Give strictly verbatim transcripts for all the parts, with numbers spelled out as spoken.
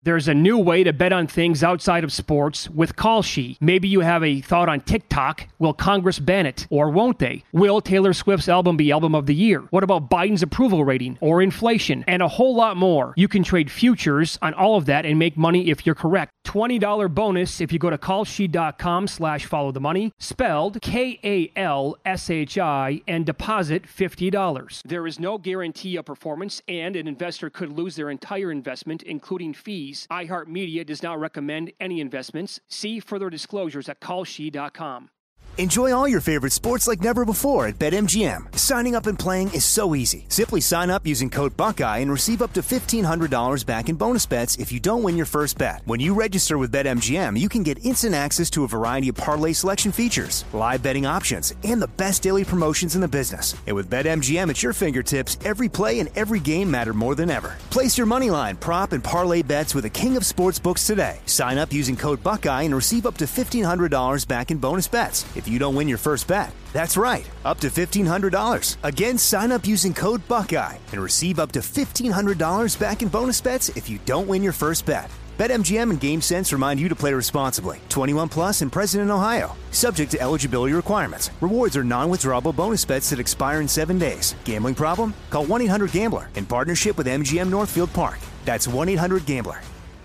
There's a new way to bet on things outside of sports with Kalshi. Maybe you have a thought on TikTok. Will Congress ban it? Or won't they? Will Taylor Swift's album be Album of the Year? What about Biden's approval rating? Or inflation? And a whole lot more. You can trade futures on all of that and make money if you're correct. twenty dollars bonus if you go to kalshi.com slash follow the money, spelled K A L S H I, and deposit fifty dollars. There is no guarantee of performance, and an investor could lose their entire investment, including fees. iHeartMedia does not recommend any investments. See further disclosures at kalshi dot com. Enjoy all your favorite sports like never before at BetMGM. Signing up and playing is so easy. Simply sign up using code Buckeye and receive up to fifteen hundred dollars back in bonus bets if you don't win your first bet. When you register with BetMGM, you can get instant access to a variety of parlay selection features, live betting options, and the best daily promotions in the business. And with BetMGM at your fingertips, every play and every game matter more than ever. Place your moneyline, prop, and parlay bets with the king of sportsbooks today. Sign up using code Buckeye and receive up to fifteen hundred dollars back in bonus bets if you don't win your first bet. That's right, up to fifteen hundred dollars. Again, sign up using code Buckeye and receive up to fifteen hundred dollars back in bonus bets if you don't win your first bet. BetMGM and GameSense remind you to play responsibly. twenty-one plus and present in Ohio. Subject to eligibility requirements. Rewards are non-withdrawable bonus bets that expire in seven days. Gambling problem? Call one eight hundred gambler in partnership with M G M Northfield Park. That's one eight hundred gambler.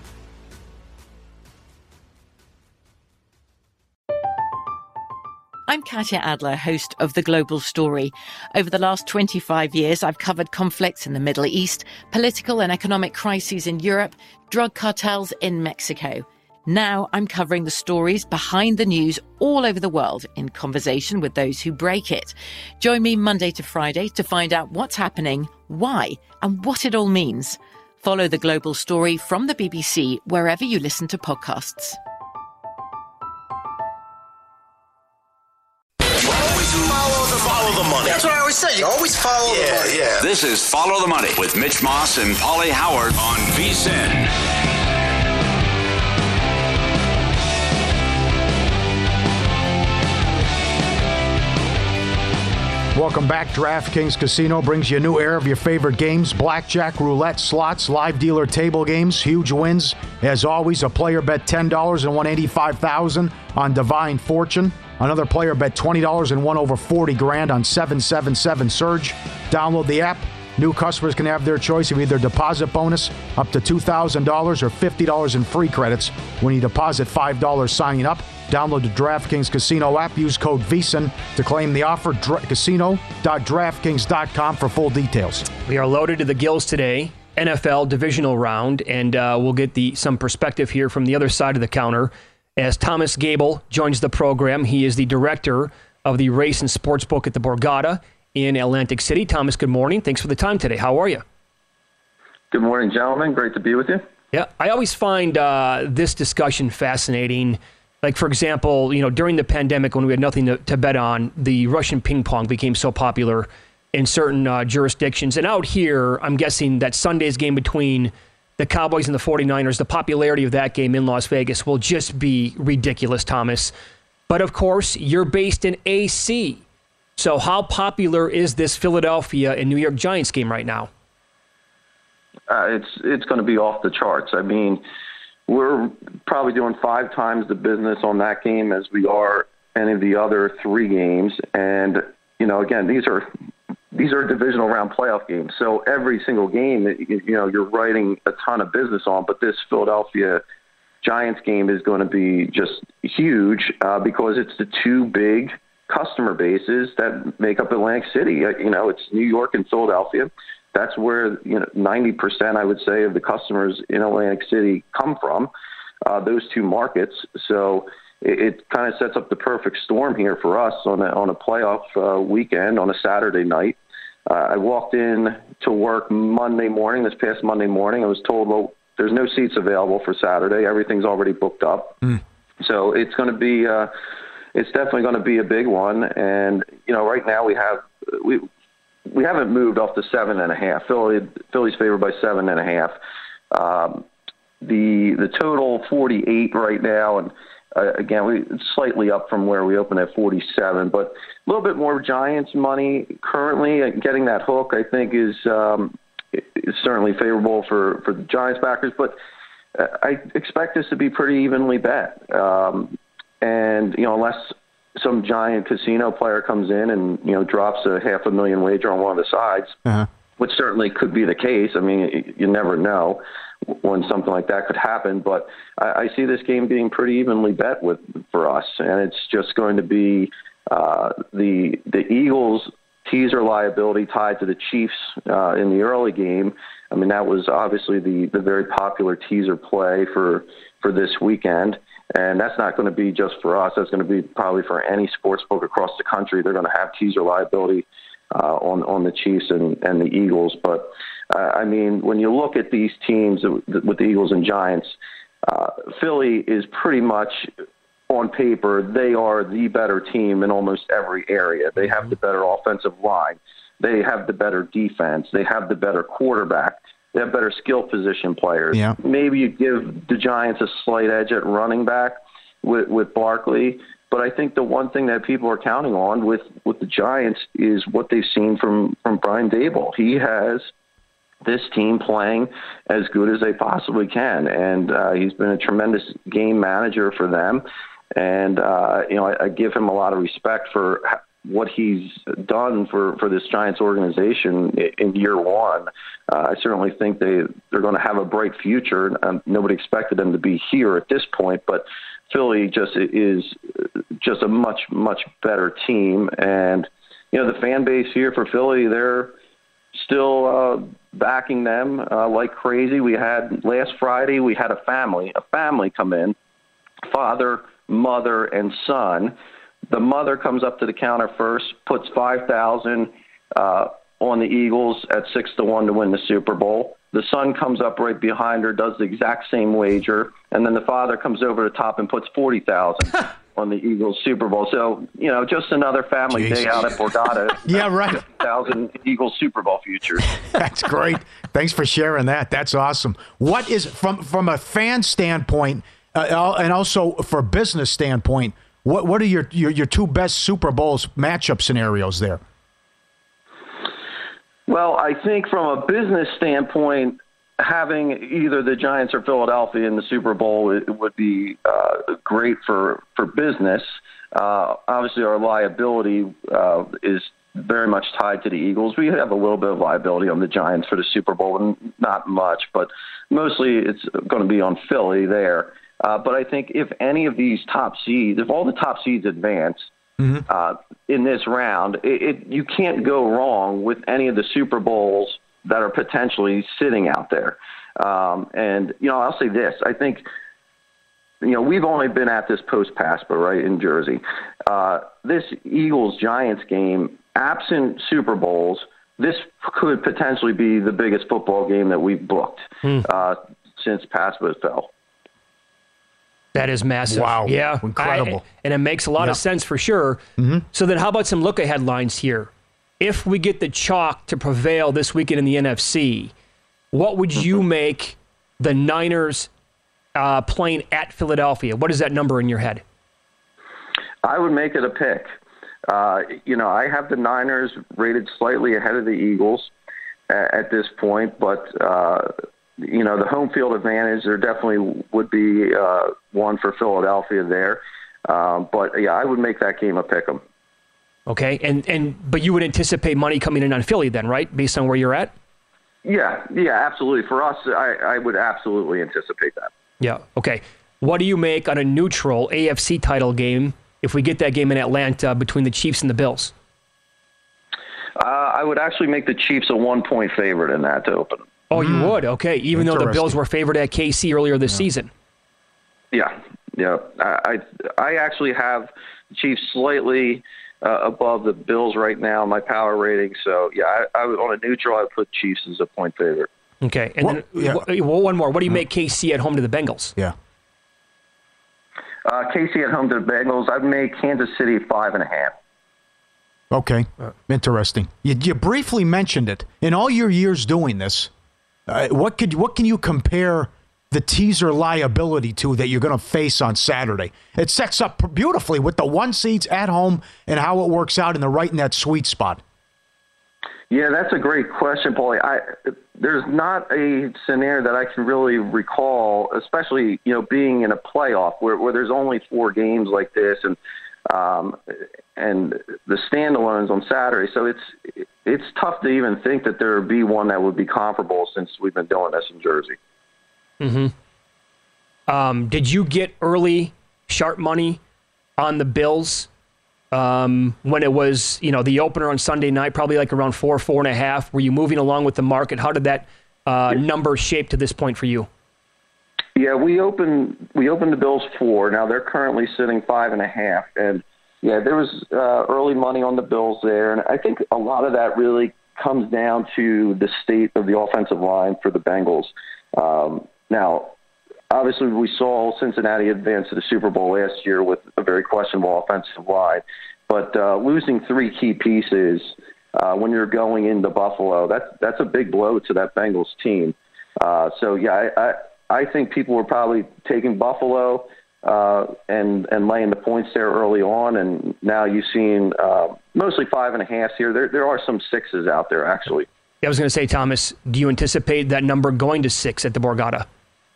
I'm Katya Adler, host of The Global Story. Over the last twenty-five years, I've covered conflicts in the Middle East, political and economic crises in Europe, drug cartels in Mexico. Now I'm covering the stories behind the news all over the world in conversation with those who break it. Join me Monday to Friday to find out what's happening, why, and what it all means. Follow The Global Story from the B B C wherever you listen to podcasts. Follow the, follow the money. That's what I always say. You always follow yeah, the money. Yeah. This is Follow the Money with Mitch Moss and Paulie Howard on V S I N. Welcome back. DraftKings Casino brings you a new era of your favorite games. Blackjack, roulette, slots, live dealer table games, huge wins. As always, a player bet ten dollars and won eighty-five thousand dollars on Divine Fortune. Another player bet twenty dollars and won over forty grand on seven seven seven Surge. Download the app. New customers can have their choice of either deposit bonus up to two thousand dollars or fifty dollars in free credits when you deposit five dollars signing up. Download the DraftKings Casino app. Use code V S I N to claim the offer. Dra- casino dot draftkings dot com for full details. We are loaded to the gills today. N F L divisional round, and uh, we'll get the some perspective here from the other side of the counter as Thomas Gable joins the program. He is the director of the race and sports book at the Borgata in Atlantic City. Thomas, good morning. Thanks for the time today. How are you? Good morning, gentlemen. Great to be with you. Yeah, I always find uh, this discussion fascinating. Like, for example, you know, during the pandemic when we had nothing to, to bet on, the Russian ping pong became so popular in certain uh, jurisdictions. And out here, I'm guessing that Sunday's game between the Cowboys and the forty-niners, the popularity of that game in Las Vegas will just be ridiculous, Thomas. But, of course, you're based in A C. So how popular is this Philadelphia and New York Giants game right now? Uh, it's it's going to be off the charts. I mean, we're probably doing five times the business on that game as we are any of the other three games. And, you know, again, these are these are divisional round playoff games. So every single game, you know, you're writing a ton of business on. But this Philadelphia Giants game is going to be just huge uh, because it's the two big customer bases that make up Atlantic City. You know, it's New York and Philadelphia. That's where, you know, ninety percent, I would say, of the customers in Atlantic City come from, uh, those two markets. So it, it kind of sets up the perfect storm here for us on a, on a playoff uh, weekend on a Saturday night. Uh, I walked in to work Monday morning, this past Monday morning. I was told, well, there's no seats available for Saturday. Everything's already booked up. Mm. So it's going to be, uh, it's definitely going to be a big one. And, you know, right now we have, we, we haven't moved off the seven and a half. Philly, Philly's favored by seven and a half. Um, the the total forty-eight right now, and uh, again, we it's slightly up from where we opened at forty-seven, but a little bit more Giants money currently. Getting that hook, I think, is um, is certainly favorable for, for the Giants backers. But I expect this to be pretty evenly bet. Um, and, you know, unless some giant casino player comes in and, you know, drops a half a million wager on one of the sides, uh-huh. which certainly could be the case. I mean, you never know when something like that could happen. But I, I see this game being pretty evenly bet with for us. And it's just going to be uh, the the Eagles' teaser liability tied to the Chiefs uh, in the early game. I mean, that was obviously the, the very popular teaser play for, for this weekend. And that's not going to be just for us. That's going to be probably for any sports book across the country. They're going to have teaser liability uh, on, on the Chiefs and, and the Eagles. But, uh, I mean, when you look at these teams with the Eagles and Giants, uh, Philly is pretty much on paper, they are the better team in almost every area. They have the better offensive line. They have the better defense. They have the better quarterback. They have better skill position players. Yeah. Maybe you give the Giants a slight edge at running back with, with Barkley. But I think the one thing that people are counting on with, with the Giants is what they've seen from, from Brian Daboll. He has this team playing as good as they possibly can. And uh, he's been a tremendous game manager for them. And, uh, you know, I, I give him a lot of respect for what he's done for, for this Giants organization in year one. Uh, I certainly think they, they're going to have a bright future. Um, nobody expected them to be here at this point, but Philly just is just a much, much better team. And, you know, the fan base here for Philly, they're still uh, backing them uh, like crazy. We had last Friday, we had a family, a family come in, father, mother, and son. The mother comes up to the counter first, puts five thousand dollars uh, on the Eagles at six to one to win the Super Bowl. The son comes up right behind her, does the exact same wager, and then the father comes over the top and puts forty thousand dollars on the Eagles Super Bowl. So, you know, just another family Jeez. day out at Borgata. Yeah, right. Thousand Eagles Super Bowl futures. That's great. Thanks for sharing that. That's awesome. What is, from from a fan standpoint, uh, and also for business standpoint, What what are your, your your two best Super Bowls matchup scenarios there? Well, I think from a business standpoint, having either the Giants or Philadelphia in the Super Bowl it would be uh, great for for business. Uh, obviously, our liability uh, is very much tied to the Eagles. We have a little bit of liability on the Giants for the Super Bowl, and not much, but mostly it's going to be on Philly there. Uh, but I think if any of these top seeds, if all the top seeds advance mm-hmm. uh, in this round, it, it, you can't go wrong with any of the Super Bowls that are potentially sitting out there. Um, and, you know, I'll say this. I think, you know, we've only been at this post-PASPA, right, in Jersey. Uh, this Eagles-Giants game, absent Super Bowls, this could potentially be the biggest football game that we've booked mm. uh, since PASPA fell. That is massive. Wow. Yeah. Incredible. I, and it makes a lot yep. of sense for sure. Mm-hmm. So then how about some look-ahead lines here? If we get the chalk to prevail this weekend in the N F C, what would you mm-hmm. make the Niners uh, playing at Philadelphia? What is that number in your head? I would make it a pick. Uh, you know, I have the Niners rated slightly ahead of the Eagles at, at this point, but uh, you know, the home field advantage, there definitely would be uh, one for Philadelphia there. Um, but, yeah, I would make that game a pick 'em. Okay, and, and but you would anticipate money coming in on Philly then, right, based on where you're at? Yeah, yeah, absolutely. For us, I, I would absolutely anticipate that. Yeah, okay. What do you make on a neutral A F C title game if we get that game in Atlanta between the Chiefs and the Bills? Uh, I would actually make the Chiefs a one-point favorite in that to open. Oh, you mm. would? Okay, even though the Bills were favored at K C earlier this yeah. season. Yeah, yeah. I I actually have the Chiefs slightly uh, above the Bills right now in my power rating. So, yeah, I, I would, on a neutral, I would put Chiefs as a point favorite. Okay, and well, then yeah. well, one more. What do you make K C at home to the Bengals? Yeah. Uh, K C at home to the Bengals, I'd make Kansas City five and a half. Okay, interesting. You, you briefly mentioned it. In all your years doing this, Uh, what could what can you compare the teaser liability to that you're going to face on Saturday? It sets up beautifully with the one seeds at home and how it works out in the right in that sweet spot. Yeah, that's a great question, Paulie. I, there's not a scenario that I can really recall, especially, you know, being in a playoff where, where there's only four games like this and um, and the standalones on Saturday. So it's it's tough to even think that there would be one that would be comparable since we've been doing this in Jersey. Mm-hmm. Um, did you get early sharp money on the Bills? Um, when it was, you know, the opener on Sunday night, probably like around four, four and a half. Were you moving along with the market? How did that uh, number shape to this point for you? Yeah, we opened we opened the Bills four. Now they're currently sitting five and a half, and yeah, there was uh, early money on the Bills there, and I think a lot of that really comes down to the state of the offensive line for the Bengals. Um, now. Obviously, we saw Cincinnati advance to the Super Bowl last year with a very questionable offensive line. But uh, losing three key pieces uh, when you're going into Buffalo, that's, that's a big blow to that Bengals team. Uh, so, yeah, I, I, I think people were probably taking Buffalo uh, and, and laying the points there early on. And now you've seen uh, mostly five and a half here. There, there are some sixes out there, actually. I was going to say, Thomas, do you anticipate that number going to six at the Borgata?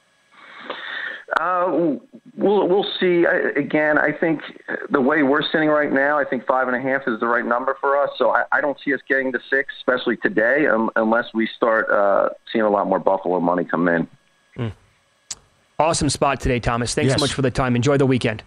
Uh, we'll we'll see. I, again, I think the way we're sitting right now, I think five and a half is the right number for us. So I, I don't see us getting to six, especially today, um, unless we start uh, seeing a lot more Buffalo money come in. Mm. Awesome spot today, Thomas. Thanks yes. so much for the time. Enjoy the weekend.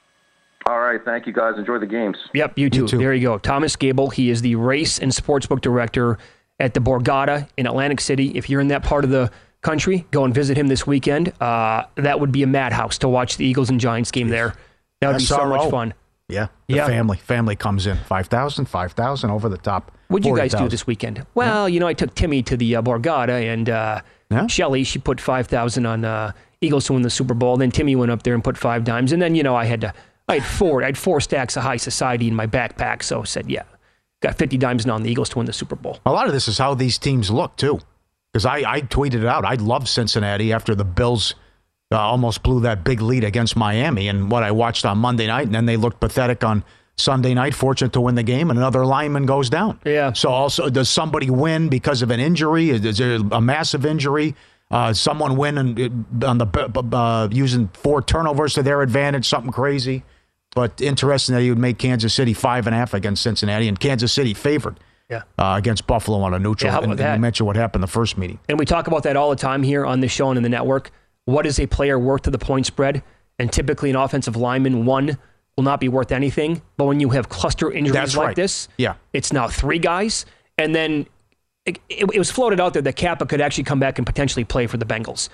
All right, thank you guys. Enjoy the games. Yep, you too. You too. There you go. Thomas Gable. He is the race and sportsbook director at the Borgata in Atlantic City. If you're in that part of the country, go and visit him this weekend. Uh, that would be a madhouse to watch the Eagles and Giants game there. That would be so much fun. Yeah, the yeah. family family comes in. five thousand, five thousand over the top. What'd you guys forty thousand. do this weekend? Well, yeah. you know, I took Timmy to the uh, Borgata, and uh, yeah. Shelly, she put five thousand on uh, Eagles to win the Super Bowl. Then Timmy went up there and put five dimes. And then, you know, I had to, I had four, I had four stacks of High Society in my backpack. So I said, yeah, got fifty dimes now on the Eagles to win the Super Bowl. A lot of this is how these teams look, too. Because I, I tweeted it out. I love Cincinnati after the Bills uh, almost blew that big lead against Miami and what I watched on Monday night. And then they looked pathetic on Sunday night, fortunate to win the game, and another lineman goes down. Yeah. So also, does somebody win because of an injury? Is there a massive injury? Uh, someone win and, on the uh, using four turnovers to their advantage, something crazy. But interesting that he would make Kansas City five and a half against Cincinnati, and Kansas City favored. Yeah, uh, against Buffalo on a neutral. Yeah, how about and, that? and you mentioned what happened the first meeting. And we talk about that all the time here on this show and in the network. What is a player worth to the point spread? And typically an offensive lineman, one, will not be worth anything. But when you have cluster injuries That's like right. this, yeah. it's now three guys. And then it, it, it was floated out there that Kappa could actually come back and potentially play for the Bengals.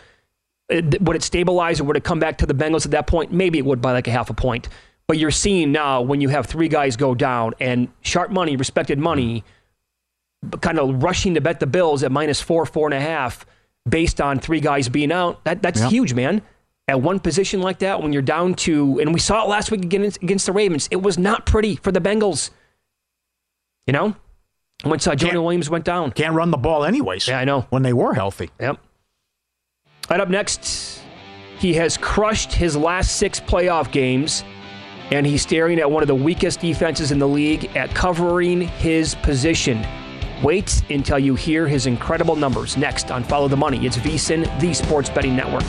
It, would it stabilize or would it come back to the Bengals at that point? Maybe it would by like a half a point. But you're seeing now when you have three guys go down and sharp money, respected money, kind of rushing to bet the Bills at minus four, four and a half based on three guys being out. That That's yep. huge, man. At one position like that, when you're down to, and we saw it last week against, against the Ravens, it was not pretty for the Bengals. You know? Once uh, Jonah Williams went down. Can't run the ball anyways. Yeah, I know. When they were healthy. Yep. Right up next, he has crushed his last six playoff games, and he's staring at one of the weakest defenses in the league at covering his position. Wait until you hear his incredible numbers. Next on Follow the Money, it's VSiN, the Sports Betting Network.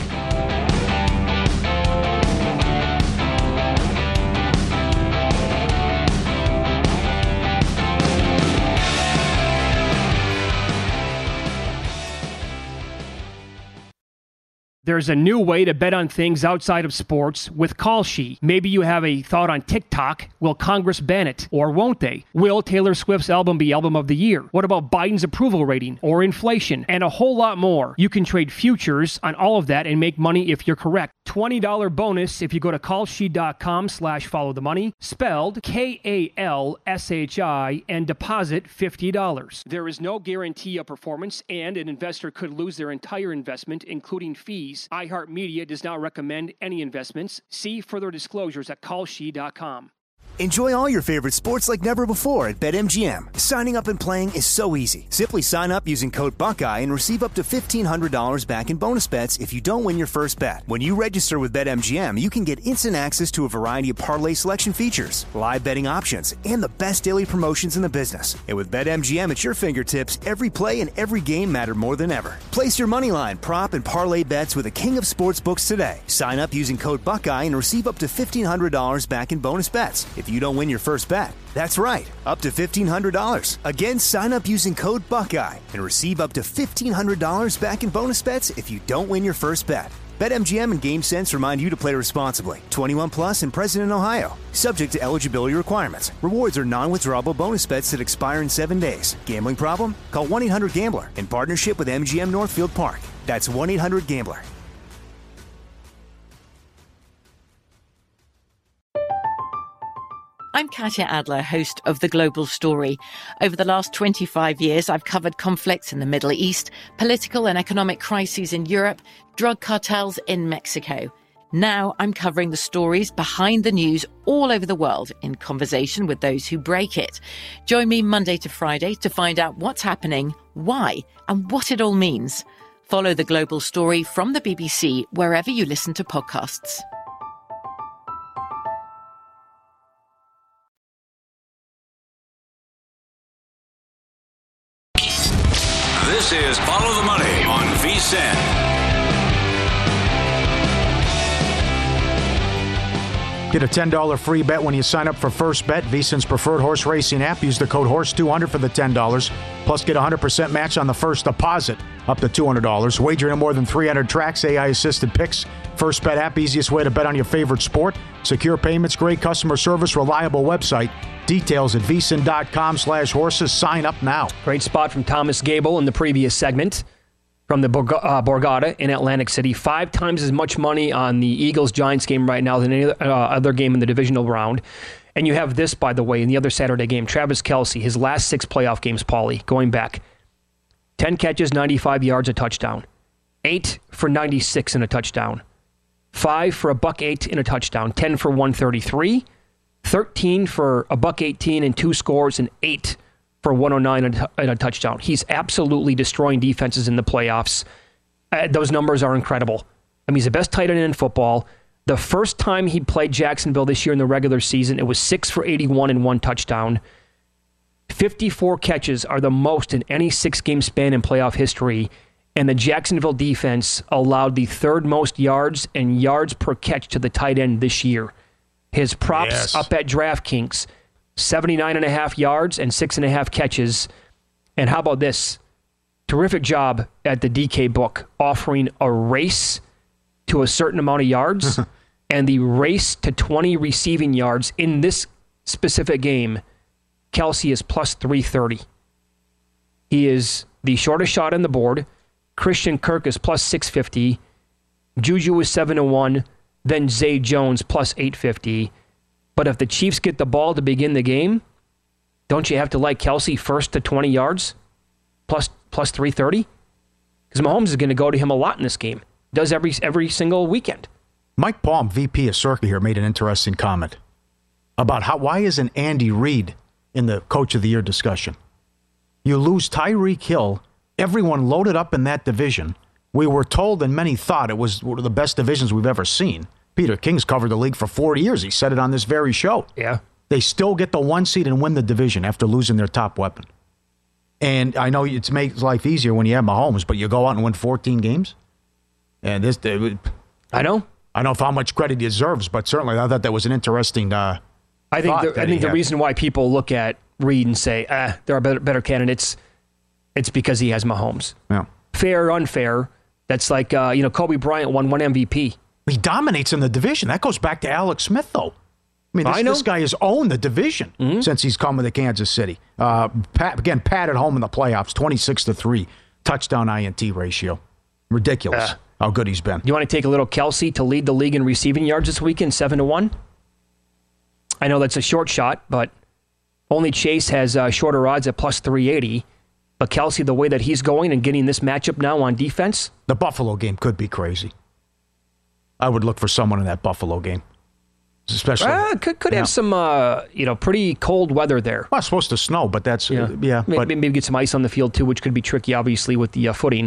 There's a new way to bet on things outside of sports with Kalshi. Maybe you have a thought on TikTok. Will Congress ban it? Or won't they? Will Taylor Swift's album be album of the year? What about Biden's approval rating or inflation? And a whole lot more. You can trade futures on all of that and make money if you're correct. twenty dollars bonus if you go to kalshi.com slash follow the money, spelled K A L S H I, and deposit fifty dollars. There is no guarantee of performance, and an investor could lose their entire investment, including fees. iHeartMedia does not recommend any investments. See further disclosures at kalshi dot com. Enjoy all your favorite sports like never before at BetMGM. Signing up and playing is so easy. Simply sign up using code Buckeye and receive up to fifteen hundred dollars back in bonus bets if you don't win your first bet. When you register with BetMGM, you can get instant access to a variety of parlay selection features, live betting options, and the best daily promotions in the business. And with BetMGM at your fingertips, every play and every game matter more than ever. Place your moneyline, prop, and parlay bets with the king of sportsbooks today. Sign up using code Buckeye and receive up to fifteen hundred dollars back in bonus bets if you don't win your first bet. That's right, up to fifteen hundred dollars. Again, sign up using code Buckeye and receive up to fifteen hundred dollars back in bonus bets if you don't win your first bet. BetMGM and GameSense remind you to play responsibly. twenty-one plus and present in Ohio. Subject to eligibility requirements. Rewards are non-withdrawable bonus bets that expire in seven days. Gambling problem? Call one eight hundred gambler in partnership with M G M Northfield Park. That's one eight hundred gambler. I'm Katya Adler, host of The Global Story. Over the last twenty-five years, I've covered conflicts in the Middle East, political and economic crises in Europe, drug cartels in Mexico. Now I'm covering the stories behind the news all over the world in conversation with those who break it. Join me Monday to Friday to find out what's happening, why, and what it all means. Follow The Global Story from the B B C wherever you listen to podcasts. This is Follow the Money on V S I N. Get a ten dollars free bet when you sign up for First Bet, V S I N's preferred horse racing app. Use the code horse two hundred for the ten dollars. Plus, get a one hundred percent match on the first deposit, up to two hundred dollars. Wagering on more than three hundred tracks, A I-assisted picks. First Bet app, easiest way to bet on your favorite sport. Secure payments, great customer service, reliable website. Details at vsin.com slash horses. Sign up now. Great spot from Thomas Gable in the previous segment from the Borg- uh, Borgata in Atlantic City. Five times as much money on the Eagles-Giants game right now than any uh, other game in the divisional round. And you have this, by the way, in the other Saturday game. Travis Kelce, his last six playoff games, Paulie, going back. ten catches, ninety-five yards, a touchdown. eight for ninety-six and a touchdown. five for a buck eight and a touchdown. ten for one thirty-three. thirteen for a buck eighteen and two scores, and eight for one oh nine and a touchdown. He's absolutely destroying defenses in the playoffs. Uh, those numbers are incredible. I mean, he's the best tight end in football. The first time he played Jacksonville this year in the regular season, it was six for eighty-one and one touchdown. fifty-four catches are the most in any six-game span in playoff history, and the Jacksonville defense allowed the third most yards and yards per catch to the tight end this year. His props yes. up at DraftKings, seventy-nine and a half yards and six and a half catches. And how about this? Terrific job at the D K book, offering a race to a certain amount of yards and the race to twenty receiving yards. In this specific game, Kelce is plus three thirty. He is the shortest shot on the board. Christian Kirk is plus six fifty. Juju is seven to one. Then Zay Jones plus eight fifty. But if the Chiefs get the ball to begin the game, don't you have to like Kelce first to twenty yards plus plus three thirty? Because Mahomes is going to go to him a lot in this game. Does every every single weekend. Mike Palm, V P of Circa here, made an interesting comment about how why isn't Andy Reid in the Coach of the Year discussion? You lose Tyreek Hill, everyone loaded up in that division. We were told, and many thought, it was one of the best divisions we've ever seen. Peter King's covered the league for forty years. He said it on this very show. Yeah. They still get the one seed and win the division after losing their top weapon. And I know it makes life easier when you have Mahomes, but you go out and win fourteen games? And this, it, I know. I don't know if how much credit he deserves, but certainly I thought that was an interesting uh, I think the, I think the reason why people look at Reid and say, ah, there are better, better candidates, it's because he has Mahomes. Yeah. Fair or unfair, that's like, uh, you know, Kobe Bryant won one M V P. He dominates in the division. That goes back to Alex Smith, though. I mean, this, I know. this guy has owned the division mm-hmm. since he's come to Kansas City. Uh, Pat, again, Pat at home in the playoffs, twenty-six to three, touchdown I N T ratio. Ridiculous uh, how good he's been. You want to take a little Kelce to lead the league in receiving yards this weekend, seven to one? I know that's a short shot, but only Chase has uh, shorter odds at plus three eighty. But Kelce, the way that he's going and getting this matchup now on defense, the Buffalo game could be crazy. I would look for someone in that Buffalo game. especially. Uh, could could yeah. have some, uh, you know, pretty cold weather there. Well, it's supposed to snow, but that's, yeah. Uh, yeah maybe, but, maybe get some ice on the field, too, which could be tricky, obviously, with the uh, footing.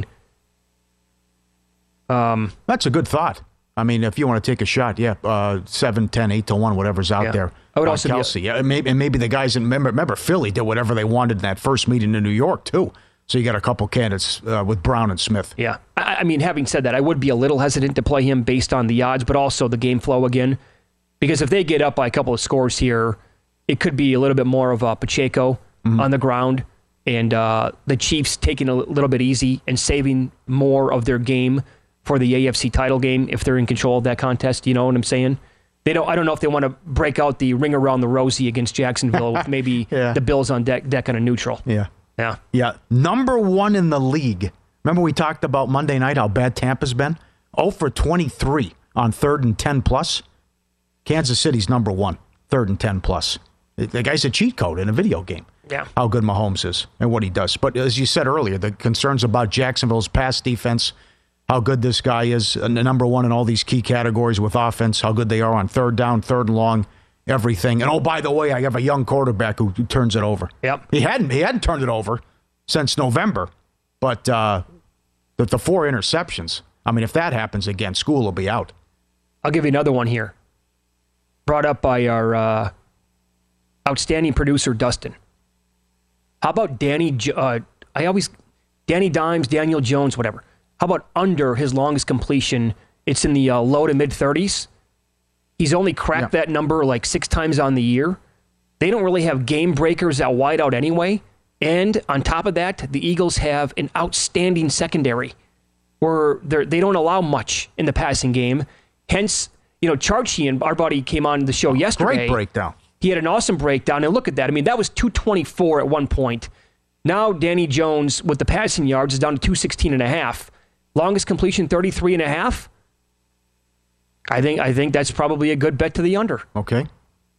Um, That's a good thought. I mean, if you want to take a shot, yeah, uh, seven, ten, eight to one, whatever's out yeah. there. I would uh, also Kelsey. be a- yeah, and maybe, and maybe the guys in, remember, remember, Philly did whatever they wanted in that first meeting in New York, too. So you got a couple candidates uh, with Brown and Smith. Yeah. I, I mean, having said that, I would be a little hesitant to play him based on the odds, but also the game flow again. Because if they get up by a couple of scores here, it could be a little bit more of a Pacheco mm-hmm. on the ground, and uh, the Chiefs taking a little bit easy and saving more of their game for the A F C title game if they're in control of that contest. You know what I'm saying? They don't. I don't know if they want to break out the ring around the rosy against Jacksonville with maybe yeah. the Bills on deck, deck on a neutral. Yeah. Yeah. Yeah. Number one in the league. Remember we talked about Monday night how bad Tampa's been? oh for twenty-three on third and ten plus. Kansas City's number one, third and ten plus. The guy's a cheat code in a video game. Yeah. How good Mahomes is and what he does. But as you said earlier, the concerns about Jacksonville's pass defense, how good this guy is, uh, number one in all these key categories with offense, how good they are on third down, third and long, everything. And oh, by the way, I have a young quarterback who, who turns it over. Yep. He hadn't he hadn't turned it over since November, but uh, the, the four interceptions. I mean, if that happens again, school will be out. I'll give you another one here. Brought up by our uh, outstanding producer, Dustin. How about Danny, jo- uh, I always, Danny Dimes, Daniel Jones, whatever. How about under his longest completion? It's in the uh, low to mid-thirties. He's only cracked yeah. that number like six times on the year. They don't really have game breakers at wideout anyway. And on top of that, the Eagles have an outstanding secondary where they don't allow much in the passing game. Hence, you know, Charles Sheehan, our buddy, came on the show yesterday. Great breakdown. He had an awesome breakdown. And look at that. I mean, that was two twenty-four at one point. Now Danny Jones, with the passing yards, is down to two sixteen and a half. Longest completion, thirty-three and a half. I think I think that's probably a good bet to the under. Okay.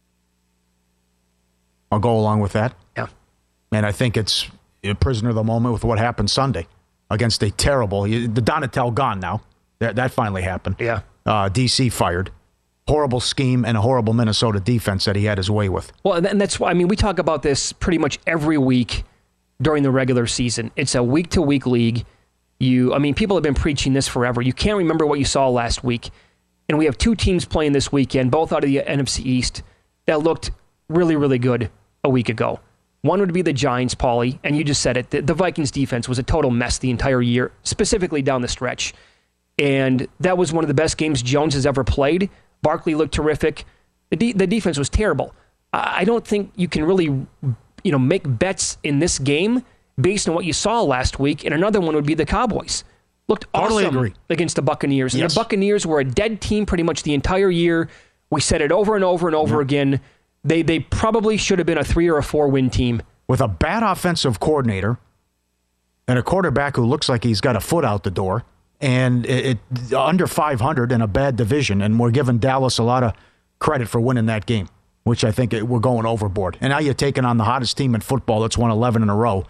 I'll go along with that. Yeah. And I think it's a prisoner of the moment with what happened Sunday against a terrible, the Donatel gone now. That, that finally happened. Yeah. Uh, D C fired. Horrible scheme and a horrible Minnesota defense that he had his way with. Well, and that's why, I mean, we talk about this pretty much every week during the regular season. It's a week-to-week league. You, I mean, people have been preaching this forever. You can't remember what you saw last week. And we have two teams playing this weekend, both out of the N F C East, that looked really, really good a week ago. One would be the Giants, Paulie, and you just said it. The, the Vikings defense was a total mess the entire year, specifically down the stretch. And that was one of the best games Jones has ever played. Barkley looked terrific. The, de- the defense was terrible. I-, I don't think you can really, you know, make bets in this game based on what you saw last week. And another one would be the Cowboys. Looked totally awesome agree. against the Buccaneers. And yes. the Buccaneers were a dead team pretty much the entire year. We said it over and over and over mm-hmm. again. They they probably should have been a three or a four win team. With a bad offensive coordinator and a quarterback who looks like he's got a foot out the door, and it, it under five hundred in a bad division, and we're giving Dallas a lot of credit for winning that game, which I think we're going overboard. And now you're taking on the hottest team in football that's won eleven in a row.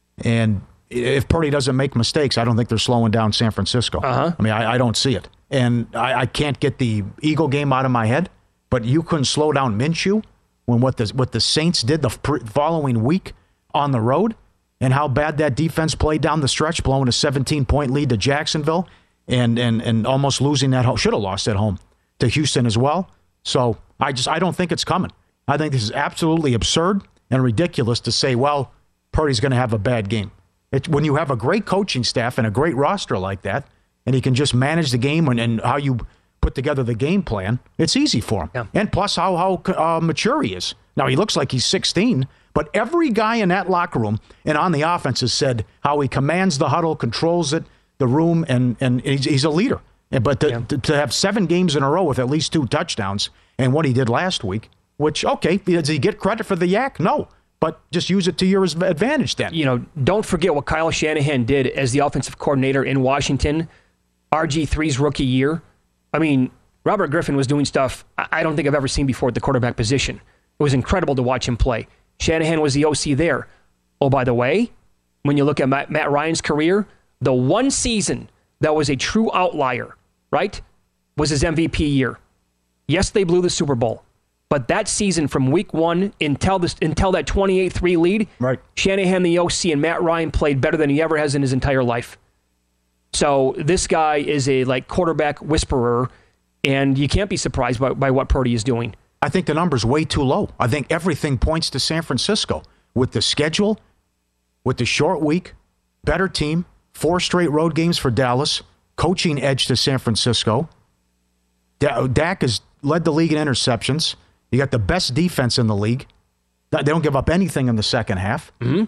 And if Purdy doesn't make mistakes, I don't think they're slowing down San Francisco. Uh-huh. I mean, I, I don't see it. And I, I can't get the Eagle game out of my head, but you couldn't slow down Minshew when what the, what the Saints did the following week on the road, and how bad that defense played down the stretch, blowing a seventeen-point lead to Jacksonville and and and almost losing that home. Should have lost at home to Houston as well. So I just I don't think it's coming. I think this is absolutely absurd and ridiculous to say, well, Purdy's going to have a bad game. It, when you have a great coaching staff and a great roster like that, and he can just manage the game and, and how you put together the game plan, it's easy for him. Yeah. And plus how, how uh, mature he is. Now, he looks like he's sixteen, but every guy in that locker room and on the offense has said how he commands the huddle, controls it, the room, and, and he's, he's a leader. But to, yeah. to, to have seven games in a row with at least two touchdowns and what he did last week, which, okay, does he get credit for the yak? No. But just use it to your advantage then. You know, don't forget what Kyle Shanahan did as the offensive coordinator in Washington, R G three's rookie year. I mean, Robert Griffin was doing stuff I don't think I've ever seen before at the quarterback position. It was incredible to watch him play. Shanahan was the O C there. Oh, by the way, when you look at Matt, Matt Ryan's career, the one season that was a true outlier, right, was his M V P year. Yes, they blew the Super Bowl. But that season from week one until this, until that twenty-eight three lead, right. Shanahan, the O C, and Matt Ryan played better than he ever has in his entire life. So this guy is a like quarterback whisperer, and you can't be surprised by, by what Purdy is doing. I think the number's way too low. I think everything points to San Francisco. With the schedule, with the short week, better team, four straight road games for Dallas, coaching edge to San Francisco. D- Dak has led the league in interceptions. You got the best defense in the league. They don't give up anything in the second half. Mm-hmm.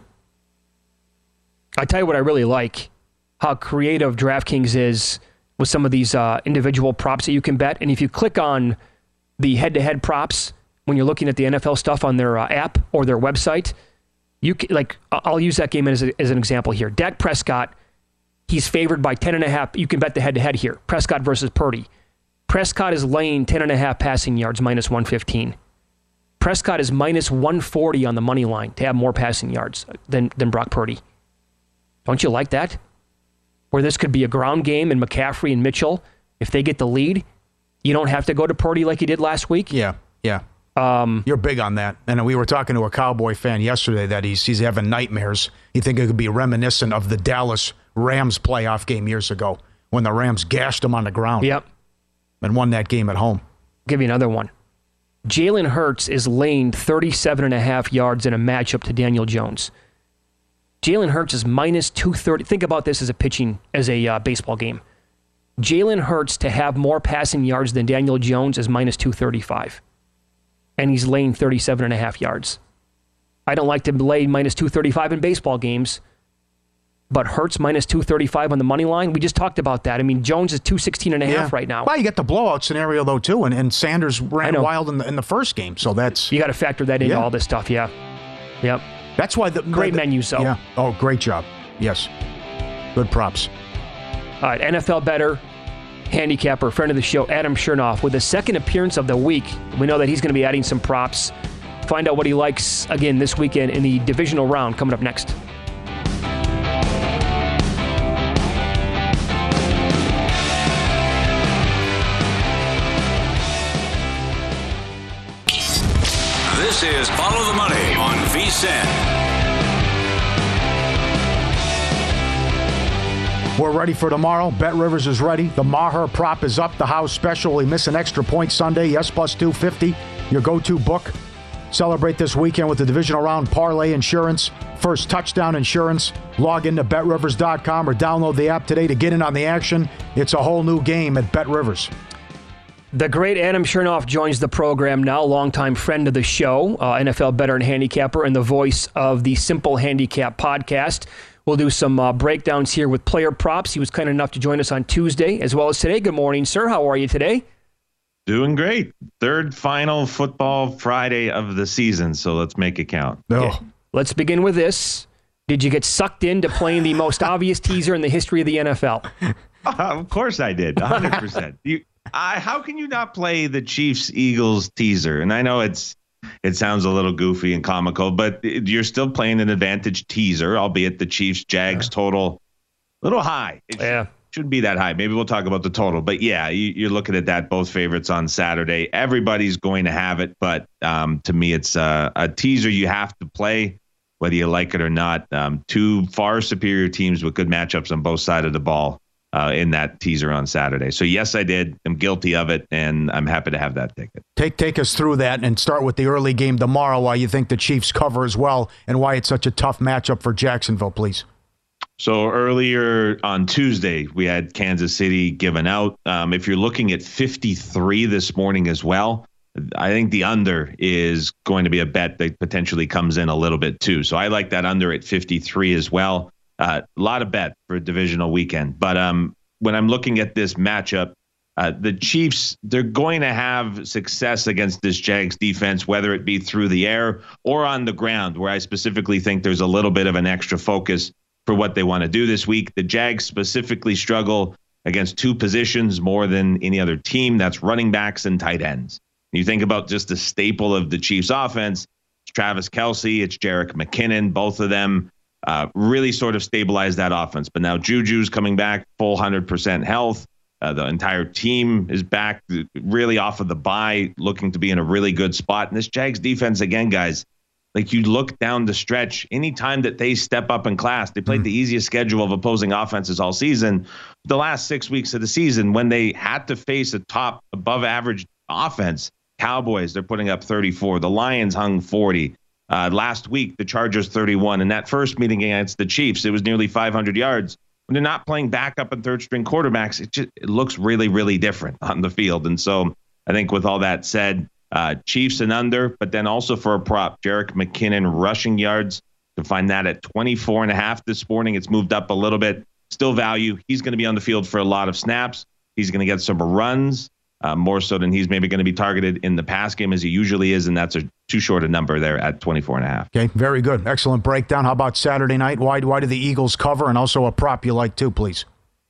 I tell you what I really like, how creative DraftKings is with some of these uh, individual props that you can bet. And if you click on the head-to-head props when you're looking at the N F L stuff on their uh, app or their website, you can, like I'll use that game as, a, as an example here. Dak Prescott, he's favored by ten and a half. You can bet the head-to-head here. Prescott versus Purdy. Prescott is laying ten and a half passing yards, minus one fifteen. Prescott is minus one forty on the money line to have more passing yards than, than Brock Purdy. Don't you like that? Where this could be a ground game and McCaffrey and Mitchell, if they get the lead, you don't have to go to Purdy like you did last week. Yeah, yeah. Um, You're big on that. And we were talking to a Cowboy fan yesterday that he's he's having nightmares. You think it could be reminiscent of the Dallas Rams playoff game years ago when the Rams gashed him on the ground. Yep. And won that game at home. I'll give you another one. Jalen Hurts is laying thirty-seven and a half yards in a matchup to Daniel Jones. Jalen Hurts is minus two thirty. Think about this as a pitching, as a uh, baseball game. Jalen Hurts to have more passing yards than Daniel Jones is minus two thirty-five. And he's laying thirty-seven and a half yards. I don't like to lay minus two thirty-five in baseball games, but Hurts minus two thirty-five on the money line. We just talked about that. I mean, Jones is two sixteen and a half yeah. right now. Well, you get the blowout scenario, though, too, and, and Sanders ran wild in the, in the first game, so that's... You got to factor that into yeah. all this stuff, yeah. Yep. That's why the... Great the, menus, though. Yeah. Oh, great job. Yes. Good props. All right, N F L bettor, handicapper, friend of the show, Adam Chernoff, with the second appearance of the week. We know that he's going to be adding some props. Find out what he likes, again, this weekend in the divisional round coming up next. This is Follow the Money on V S I N. We're ready for tomorrow. Bet Rivers is ready. The Maher prop is up. The house special. We miss an extra point Sunday. Yes, plus two fifty. Your go-to book. Celebrate this weekend with the divisional round parlay insurance. First touchdown insurance. Log into bet rivers dot com or download the app today to get in on the action. It's a whole new game at Bet Rivers. The great Adam Chernoff joins the program now, longtime friend of the show, uh, N F L bettor and handicapper, and the voice of the Simple Handicap podcast. We'll do some uh, breakdowns here with player props. He was kind enough to join us on Tuesday as well as today. Good morning, sir. How are you today? Doing great. Third final football Friday of the season, so let's make it count. No. Okay. Let's begin with this. Did you get sucked into playing the most obvious teaser in the history of the N F L? Uh, of course I did, one hundred percent. You, I, how can you not play the Chiefs-Eagles teaser? And I know it's it sounds a little goofy and comical, but it, you're still playing an advantage teaser, albeit the Chiefs-Jags total a little high. It yeah. should, shouldn't be that high. Maybe we'll talk about the total. But, yeah, you, you're looking at that, both favorites on Saturday. Everybody's going to have it, but um, to me it's uh, a teaser you have to play, whether you like it or not. Um, two far superior teams with good matchups on both sides of the ball. Uh, in that teaser on Saturday. So, yes, I did. I'm guilty of it, and I'm happy to have that ticket. Take take us through that and start with the early game tomorrow, why you think the Chiefs cover as well, and why it's such a tough matchup for Jacksonville, please. So, earlier on Tuesday, we had Kansas City given out. Um, if you're looking at fifty-three this morning as well, I think the under is going to be a bet that potentially comes in a little bit too. So, I like that under at fifty-three as well. A uh, lot of bet for a divisional weekend. But um, when I'm looking at this matchup, uh, the Chiefs, they're going to have success against this Jags defense, whether it be through the air or on the ground, where I specifically think there's a little bit of an extra focus for what they want to do this week. The Jags specifically struggle against two positions more than any other team. That's running backs and tight ends. You think about just the staple of the Chiefs offense. It's Travis Kelce, it's Jerick McKinnon, both of them. Uh, really sort of stabilize that offense. But now Juju's coming back, full one hundred percent health. Uh, the entire team is back really off of the bye, looking to be in a really good spot. And this Jags defense, again, guys, like you look down the stretch, anytime that they step up in class, they played mm. the easiest schedule of opposing offenses all season. The last six weeks of the season, when they had to face a top above average offense, Cowboys, they're putting up thirty-four. The Lions hung forty. Uh, last week, the Chargers thirty-one. In that first meeting against the Chiefs, it was nearly five hundred yards. When they're not playing backup and third string quarterbacks, it just it looks really, really different on the field. And so I think with all that said, uh, Chiefs and under, but then also for a prop, Jerick McKinnon rushing yards, to find that at twenty-four and a half this morning. It's moved up a little bit. Still value. He's going to be on the field for a lot of snaps. He's going to get some runs, uh, more so than he's maybe going to be targeted in the pass game as he usually is. And that's a too short a number there at twenty-four and a half. Okay, very good. Excellent breakdown. How about Saturday night? Why, why do the Eagles cover? And also a prop you like too, please.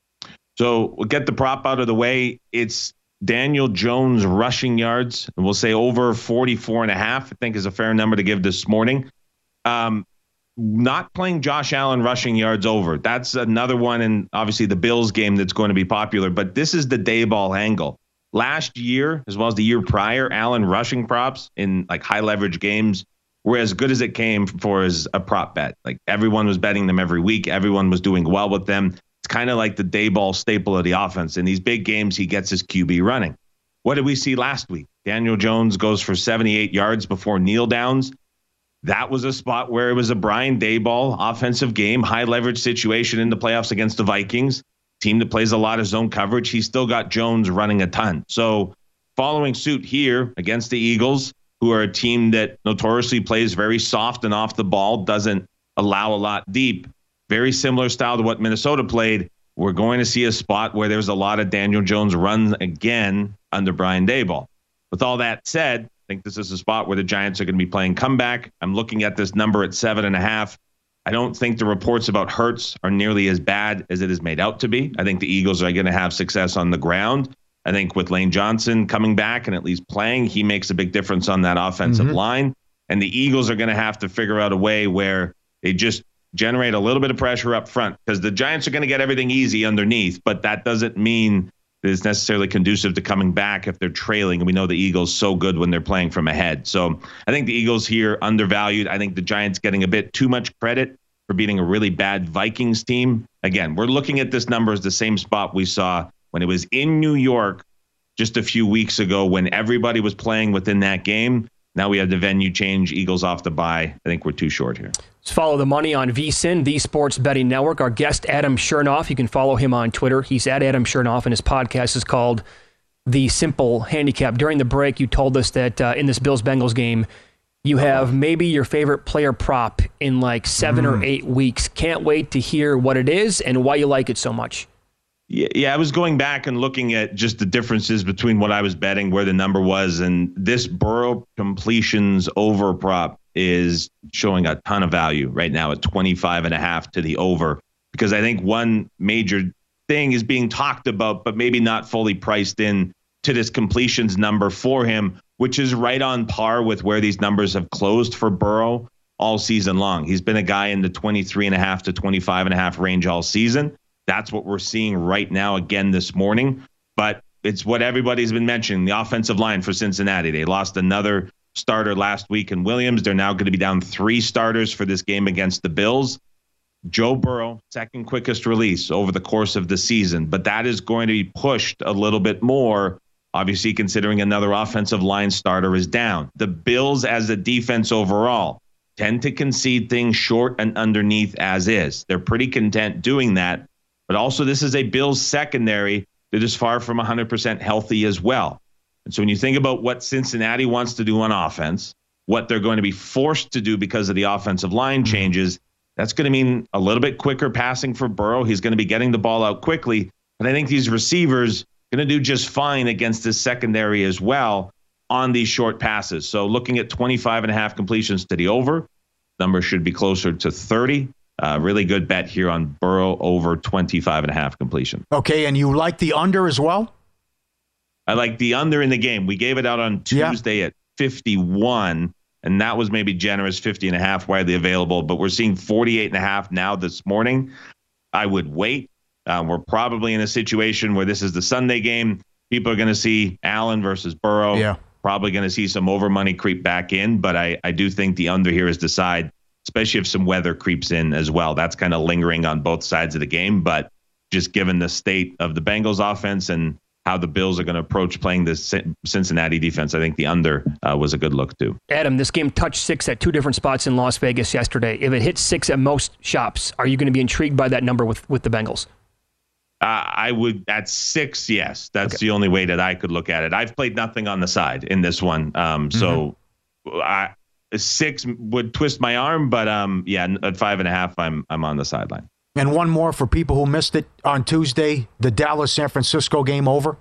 So we'll get the prop out of the way. It's Daniel Jones rushing yards. And we'll say over forty-four and a half, I think is a fair number to give this morning. Um, not playing Josh Allen rushing yards over. That's another one in obviously the Bills game that's going to be popular. But this is the day ball angle. Last year, as well as the year prior, Allen rushing props in like high leverage games were as good as it came for as a prop bet. Like everyone was betting them every week. Everyone was doing well with them. It's kind of like the day ball staple of the offense. In these big games, he gets his Q B running. What did we see last week? Daniel Jones goes for seventy-eight yards before kneel downs. That was a spot where it was a Brian Daboll offensive game, high leverage situation in the playoffs against the Vikings. Team that plays a lot of zone coverage. He's still got Jones running a ton. So following suit here against the Eagles, who are a team that notoriously plays very soft and off the ball, doesn't allow a lot deep. Very similar style to what Minnesota played. We're going to see a spot where there's a lot of Daniel Jones runs again under Brian Daboll. With all that said, I think this is a spot where the Giants are going to be playing comeback. I'm looking at this number at seven and a half. I don't think the reports about Hurts are nearly as bad as it is made out to be. I think the Eagles are going to have success on the ground. I think with Lane Johnson coming back and at least playing, he makes a big difference on that offensive mm-hmm. line. And the Eagles are going to have to figure out a way where they just generate a little bit of pressure up front, because the Giants are going to get everything easy underneath, but that doesn't mean that it's necessarily conducive to coming back if they're trailing. And we know the Eagles so good when they're playing from ahead. So I think the Eagles here undervalued. I think the Giants getting a bit too much credit for beating a really bad Vikings team. Again, we're looking at this number as the same spot we saw when it was in New York just a few weeks ago when everybody was playing within that game. Now we have the venue change, Eagles off the bye. I think we're too short here. Let's follow the money on V S I N, the Sports Betting Network. Our guest, Adam Chernoff, you can follow him on Twitter. He's at Adam Chernoff, and his podcast is called The Simple Handicap. During the break, you told us that uh, in this Bills-Bengals game, you have maybe your favorite player prop in like seven mm. or eight weeks. Can't wait to hear what it is and why you like it so much. Yeah, yeah, I was going back and looking at just the differences between what I was betting, where the number was, and this Burrow completions over prop is showing a ton of value right now at twenty-five and a half to the over, because I think one major thing is being talked about, but maybe not fully priced in to this completions number for him, which is right on par with where these numbers have closed for Burrow all season long. He's been a guy in the twenty-three and a half to twenty-five and a half range all season. That's what we're seeing right now again this morning. But it's what everybody's been mentioning, the offensive line for Cincinnati. They lost another starter last week in Williams. They're now going to be down three starters for this game against the Bills. Joe Burrow, second quickest release over the course of the season. But that is going to be pushed a little bit more, obviously, considering another offensive line starter is down. The Bills, as a defense overall, tend to concede things short and underneath as is. They're pretty content doing that. But also, this is a Bills secondary that is far from one hundred percent healthy as well. And so when you think about what Cincinnati wants to do on offense, what they're going to be forced to do because of the offensive line changes, that's going to mean a little bit quicker passing for Burrow. He's going to be getting the ball out quickly. And I think these receivers are going to do just fine against this secondary as well on these short passes. So looking at twenty-five and a half completions to the over, number should be closer to thirty. Uh, really good bet here on Burrow over twenty-five and a half completion. Okay, and you like the under as well? I like the under in the game. We gave it out on Tuesday yeah. at fifty-one, and that was maybe generous, fifty and a half widely available, but we're seeing forty-eight and a half now this morning. I would wait. Um, we're probably in a situation where this is the Sunday game. People are going to see Allen versus Burrow. Yeah. Probably going to see some over money creep back in, but I, I do think the under here is the side, especially if some weather creeps in as well. That's kind of lingering on both sides of the game, but just given the state of the Bengals offense and how the Bills are going to approach playing this Cincinnati defense, I think the under uh, was a good look too. Adam, this game touched six at two different spots in Las Vegas yesterday. If it hits six at most shops, are you going to be intrigued by that number with, with the Bengals? Uh, I would, at six, yes. That's okay. the only way that I could look at it. I've played nothing on the side in this one. Um, so mm-hmm. I, six would twist my arm, but um, yeah, at five and a half, I'm I'm on the sideline. And one more for people who missed it on Tuesday, the Dallas-San Francisco game over?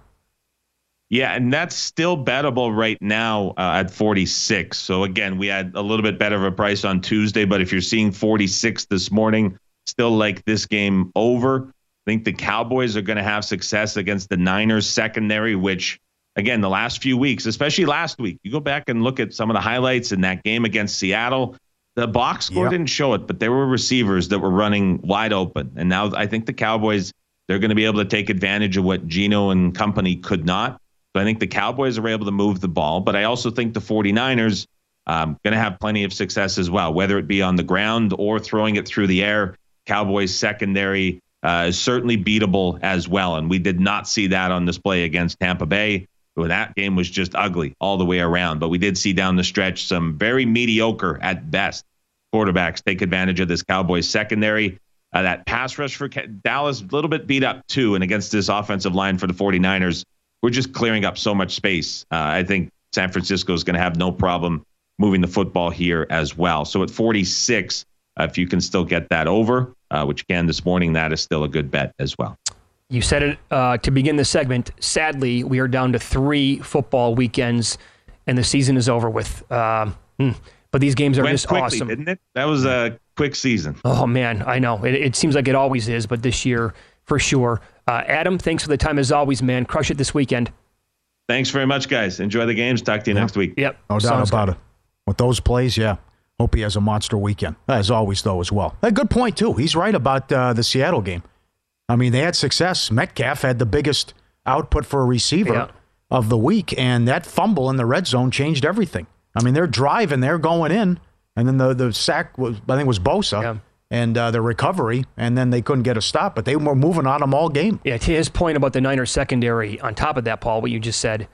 Yeah, and that's still bettable right now uh, at forty-six. So again, we had a little bit better of a price on Tuesday, but if you're seeing forty-six this morning, still like this game over. I think the Cowboys are going to have success against the Niners secondary, which, again, the last few weeks, especially last week, you go back and look at some of the highlights in that game against Seattle. The box score yep. didn't show it, but there were receivers that were running wide open. And now I think the Cowboys, they're going to be able to take advantage of what Geno and company could not. So I think the Cowboys are able to move the ball, but I also think the 49ers um, going to have plenty of success as well, whether it be on the ground or throwing it through the air. Cowboys secondary Uh, is certainly beatable as well. And we did not see that on display against Tampa Bay. That game was just ugly all the way around. But we did see down the stretch some very mediocre at best quarterbacks take advantage of this Cowboys secondary. Uh, that pass rush for Dallas, a little bit beat up too. And against this offensive line for the 49ers, we're just clearing up so much space. Uh, I think San Francisco is going to have no problem moving the football here as well. So at forty-six, uh, if you can still get that over, Uh, which again this morning, that is still a good bet as well. You said it uh, to begin the segment. Sadly, we are down to three football weekends, and the season is over with. Um, but these games are Went just quickly, awesome, didn't it? That was a quick season. Oh man, I know. It, it seems like it always is, but this year for sure. Uh, Adam, thanks for the time as always, man. Crush it this weekend. Thanks very much, guys. Enjoy the games. Talk to you yeah. next week. Yep, no doubt about good. it. With those plays, yeah. Hope he has a monster weekend, as always, though, as well. A good point, too. He's right about uh, the Seattle game. I mean, they had success. Metcalf had the biggest output for a receiver yeah. of the week, and that fumble in the red zone changed everything. I mean, they're driving, they're going in, and then the, the sack, was I think it was Bosa, yeah. and uh, the recovery, and then they couldn't get a stop, but they were moving on them all game. Yeah, to his point about the Niners secondary, on top of that, Paul, what you just said,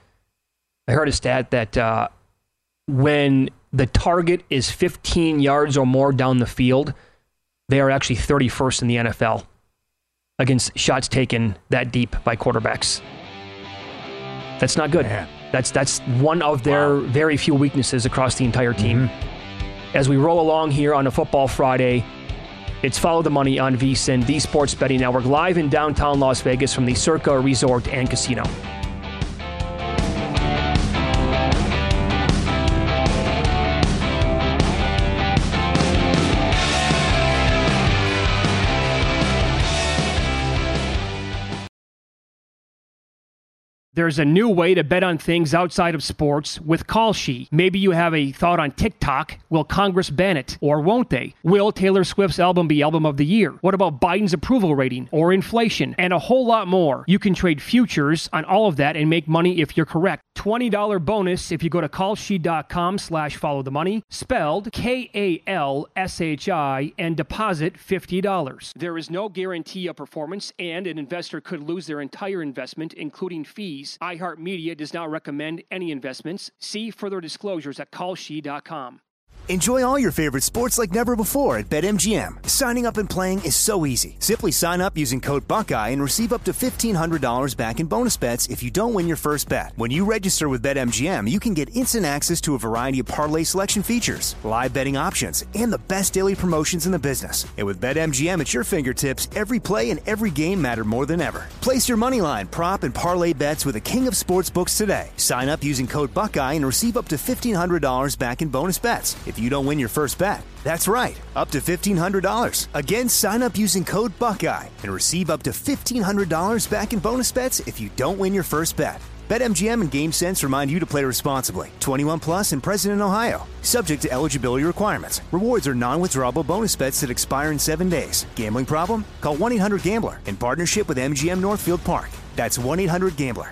I heard a stat that uh, when the target is fifteen yards or more down the field, they are actually thirty-first in the N F L against shots taken that deep by quarterbacks. That's not good. Man. That's that's one of their wow. very few weaknesses across the entire team. Mm-hmm. As we roll along here on a Football Friday, it's Follow the Money on VSiN, the Sports Betting Network, live in downtown Las Vegas from the Circa Resort and Casino. There's a new way to bet on things outside of sports with Kalshi. Maybe you have a thought on TikTok. Will Congress ban it, or won't they? Will Taylor Swift's album be Album of the Year? What about Biden's approval rating or inflation? And a whole lot more. You can trade futures on all of that and make money if you're correct. twenty dollars bonus if you go to kalshi.com slash follow the money, spelled K A L S H I, and deposit fifty dollars. There is no guarantee of performance, and an investor could lose their entire investment, including fees. iHeartMedia does not recommend any investments. See further disclosures at kalshi dot com. Enjoy all your favorite sports like never before at BetMGM. Signing up and playing is so easy. Simply sign up using code Buckeye and receive up to fifteen hundred dollars back in bonus bets if you don't win your first bet. When you register with BetMGM, you can get instant access to a variety of parlay selection features, live betting options, and the best daily promotions in the business. And with BetMGM at your fingertips, every play and every game matter more than ever. Place your moneyline, prop, and parlay bets with the king of sportsbooks today. Sign up using code Buckeye and receive up to fifteen hundred dollars back in bonus bets if you don't win your first bet. That's right, up to fifteen hundred dollars. Again, sign up using code Buckeye and receive up to fifteen hundred dollars back in bonus bets if you don't win your first bet. BetMGM and GameSense remind you to play responsibly. twenty-one plus and present in Ohio. Subject to eligibility requirements. Rewards are non-withdrawable bonus bets that expire in seven days. Gambling problem? Call one eight hundred gambler in partnership with M G M Northfield Park. That's one eight hundred gambler.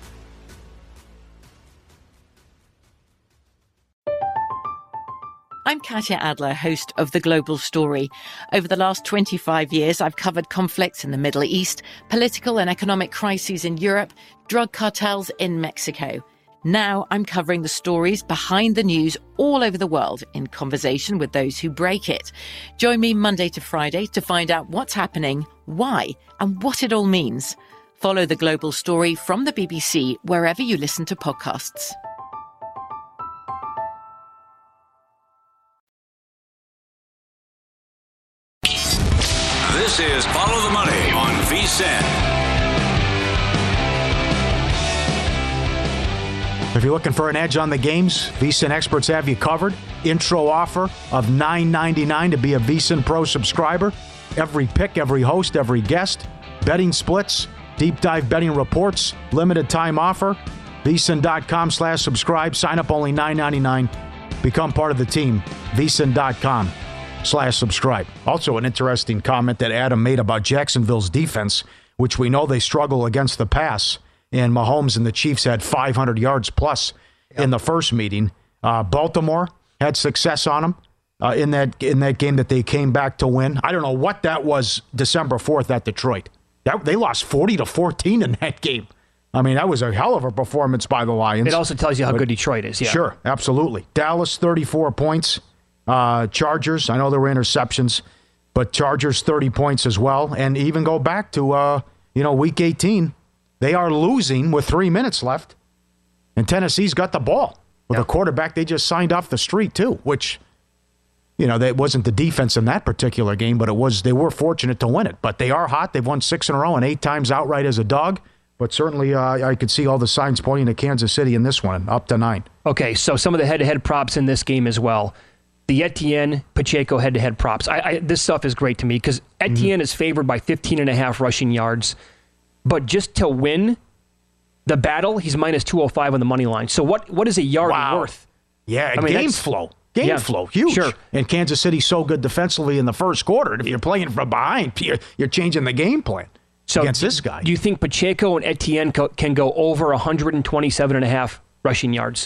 I'm Katya Adler, host of The Global Story. Over the last twenty-five years, I've covered conflicts in the Middle East, political and economic crises in Europe, drug cartels in Mexico. Now I'm covering the stories behind the news all over the world in conversation with those who break it. Join me Monday to Friday to find out what's happening, why, and what it all means. Follow The Global Story from the B B C wherever you listen to podcasts. This is Follow the Money on V S I N. If you're looking for an edge on the games, V S I N experts have you covered. Intro offer of nine ninety-nine to be a V S I N Pro subscriber. Every pick, every host, every guest, betting splits, deep dive betting reports, limited time offer. V S I N dot com slash subscribe. Sign up only nine ninety-nine. Become part of the team. V S I N dot com slash subscribe. Also an interesting comment that Adam made about Jacksonville's defense, which we know they struggle against the pass. And Mahomes and the Chiefs had five hundred yards plus yep. in the first meeting. Uh, Baltimore had success on them uh, in that in that game that they came back to win. I don't know what that was December fourth at Detroit. That, they lost forty to fourteen in that game. I mean, that was a hell of a performance by the Lions. It also tells you how but, good Detroit is. Yeah, sure, absolutely. Dallas, thirty-four points. Uh, Chargers, I know there were interceptions, but Chargers thirty points as well. And even go back to, uh, you know, week eighteen, they are losing with three minutes left. And Tennessee's got the ball with yep. a quarterback they just signed off the street too, which, you know, that wasn't the defense in that particular game, but it was, they were fortunate to win it. But they are hot. They've won six in a row and eight times outright as a dog. But certainly uh, I could see all the signs pointing to Kansas City in this one, up to nine. Okay, so some of the head-to-head props in this game as well. The Etienne, Pacheco head-to-head props. I, I, this stuff is great to me because Etienne mm-hmm. is favored by fifteen and a half rushing yards. But just to win the battle, he's minus two oh five on the money line. So what, what is a yard wow. worth? Yeah, I mean, game flow. Game yeah, flow. Huge. Sure. And Kansas City's so good defensively in the first quarter. If you're playing from behind, you're, you're changing the game plan so against this guy. Do you think Pacheco and Etienne co- can go over one twenty-seven and a half rushing yards?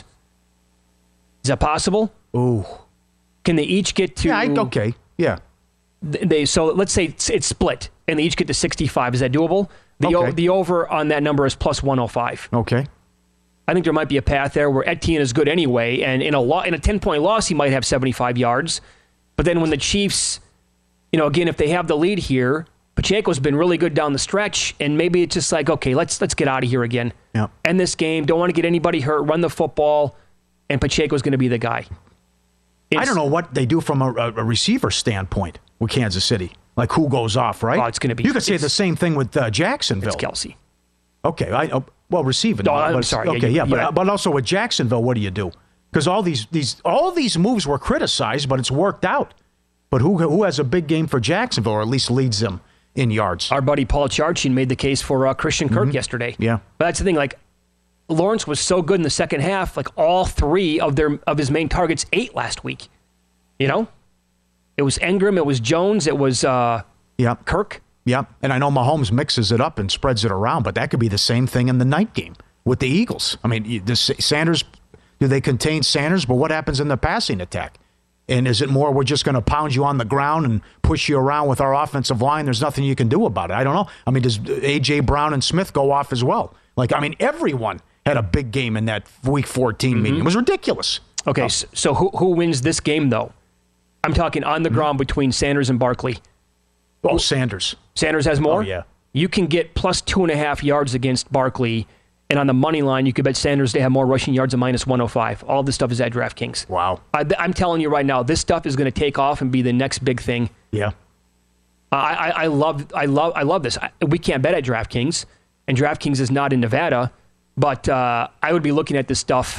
Is that possible? Ooh. Can they each get to... Yeah, I, okay, yeah. They So let's say it's, it's split, and they each get to sixty-five. Is that doable? The, okay. o, the over on that number is plus one oh five. Okay. I think there might be a path there where Etienne is good anyway, and in a lo- in a ten-point loss, he might have seventy-five yards. But then when the Chiefs, you know, again, if they have the lead here, Pacheco's been really good down the stretch, and maybe it's just like, okay, let's let's get out of here again. Yep. End this game. Don't want to get anybody hurt. Run the football, and Pacheco's going to be the guy. It's, I don't know what they do from a, a receiver standpoint with Kansas City. Like who goes off, right? Oh, it's going to be. You could say the same thing with uh, Jacksonville. It's Kelsey. Okay, I uh, well receiving. No, I'm but, sorry. Okay, yeah, yeah, but, yeah. but also with Jacksonville, what do you do? Because all these these all these moves were criticized, but it's worked out. But who who has a big game for Jacksonville, or at least leads them in yards? Our buddy Paul Charchin made the case for uh, Christian Kirk mm-hmm. yesterday. Yeah, but that's the thing. Like Lawrence was so good in the second half. Like all three of their of his main targets ate last week. You know, it was Engram, it was Jones, it was uh, yeah Kirk. Yeah, and I know Mahomes mixes it up and spreads it around, but that could be the same thing in the night game with the Eagles. I mean, does Sanders, do they contain Sanders? But what happens in the passing attack? And is it more we're just going to pound you on the ground and push you around with our offensive line? There's nothing you can do about it. I don't know. I mean, does A J. Brown and Smith go off as well? Like, I mean, everyone had a big game in that Week fourteen mm-hmm. meeting. It was ridiculous. Okay, oh. so, so who who wins this game, though? I'm talking on the mm-hmm. ground between Sanders and Barkley. Oh, Sanders. Sanders has more? Oh, yeah. You can get plus two and a half yards against Barkley, and on the money line, you could bet Sanders to have more rushing yards at minus one oh five. All this stuff is at DraftKings. Wow. I, I'm telling you right now, this stuff is going to take off and be the next big thing. Yeah. I, I, I love I love I love this. I, we can't bet at DraftKings, and DraftKings is not in Nevada, but uh, I would be looking at this stuff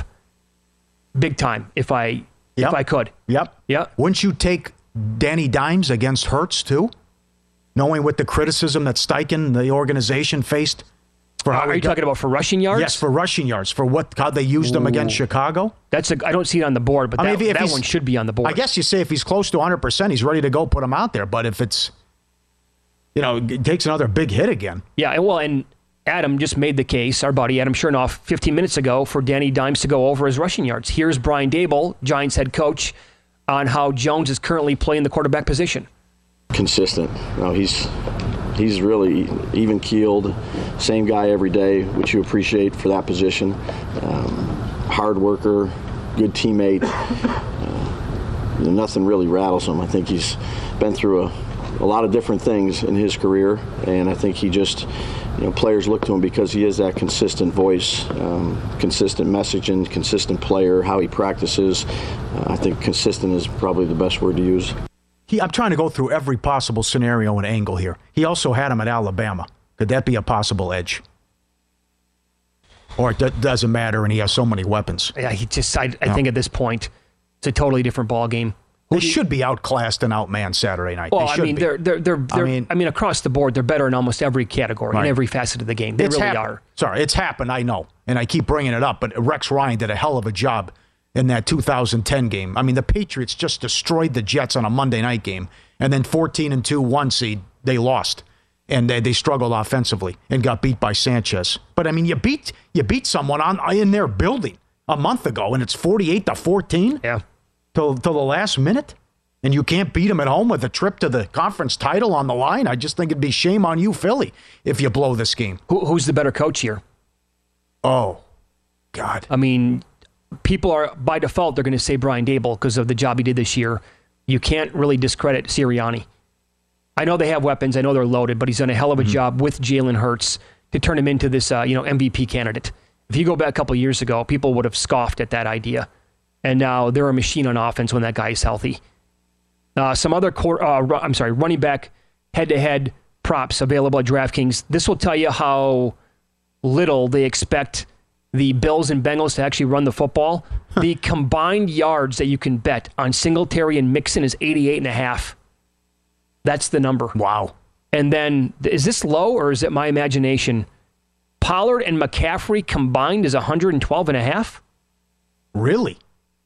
big time if I yep. if I could. Yep. Yep. Wouldn't you take Danny Dimes against Hurts too? Knowing what the criticism that Steichen, the organization, faced For Uh, how are he you got- talking about for rushing yards? Yes, for rushing yards. For what how they used him against Chicago. That's a, I don't see it on the board, but I mean, that, if- if that he's- one should be on the board. I guess you say if he's close to one hundred percent, he's ready to go, put him out there. But if it's, you know, it takes another big hit again. Yeah, and well, and Adam just made the case, our buddy Adam Chernoff, fifteen minutes ago, for Danny Dimes to go over his rushing yards. Here's Brian Dable, Giants head coach, on how Jones is currently playing the quarterback position. Consistent. No, he's he's really even keeled, same guy every day, which you appreciate for that position. Um, hard worker, good teammate. Uh, you know, nothing really rattles him. I think he's been through a, a lot of different things in his career, and I think he just, you know, players look to him because he is that consistent voice, um, consistent messaging, consistent player, how he practices. Uh, I think consistent is probably the best word to use. He, I'm trying to go through every possible scenario and angle here. He also had him at Alabama. Could that be a possible edge? Or it d- doesn't matter and he has so many weapons? Yeah, he just. I, I No. think at this point, it's a totally different ball game. They should be outclassed and outmanned Saturday night. Well, they I should mean, be. they're they're they're. I they're mean- I mean, across the board, they're better in almost every category, Right. in every facet of the game. They It's really happened. are. Sorry, it's happened, I know. And I keep bringing it up, but Rex Ryan did a hell of a job in that two thousand ten game. I mean, the Patriots just destroyed the Jets on a Monday night game, and then fourteen and two, one seed, they lost. And they, they struggled offensively and got beat by Sanchez. But, I mean, you beat you beat someone on in their building a month ago, and it's forty-eight to fourteen Yeah. till, till the last minute? And you can't beat them at home with a trip to the conference title on the line? I just think it'd be shame on you, Philly, if you blow this game. Who, who's the better coach here? Oh, God. I mean, people are, by default, they're going to say Brian Dable because of the job he did this year. You can't really discredit Sirianni. I know they have weapons. I know they're loaded, but he's done a hell of a Mm-hmm. job with Jalen Hurts to turn him into this, uh, you know, M V P candidate. If you go back a couple years ago, people would have scoffed at that idea. And now they're a machine on offense when that guy is healthy. Uh, some other, core, uh, ru- I'm sorry, running back head-to-head props available at DraftKings. This will tell you how little they expect the Bills and Bengals to actually run the football. The combined yards that you can bet on Singletary and Mixon is eighty-eight and a half. That's the number. Wow. And then, is this low or is it my imagination? Pollard and McCaffrey combined is one hundred twelve and a half. Really?